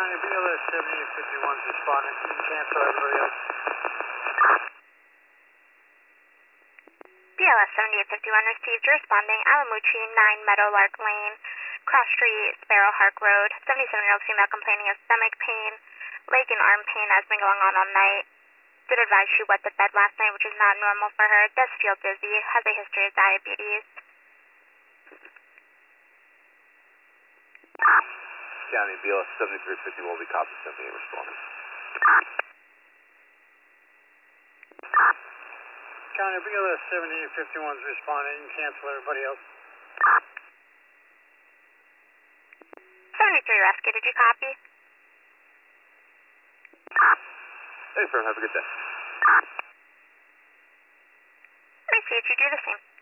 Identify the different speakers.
Speaker 1: County BLS 7851 is responding. You can cancel everybody else.
Speaker 2: BLS 7851 received, responding Alamuchi 9 Meadowlark Lane, Cross Street, Sparrowhawk Road. 77-year-old female complaining of stomach pain, leg and arm pain has been going on all night. Did advise she wet the bed last night, which is not normal for her. Does feel dizzy, has a history of diabetes.
Speaker 3: County BLS 7350 will be copy 78 responding.
Speaker 1: County BLS 7851 is responding. You can cancel everybody else.
Speaker 2: 73 Rescue, did you copy?
Speaker 3: Hey, sir, have a good day.
Speaker 2: Received, you do the same.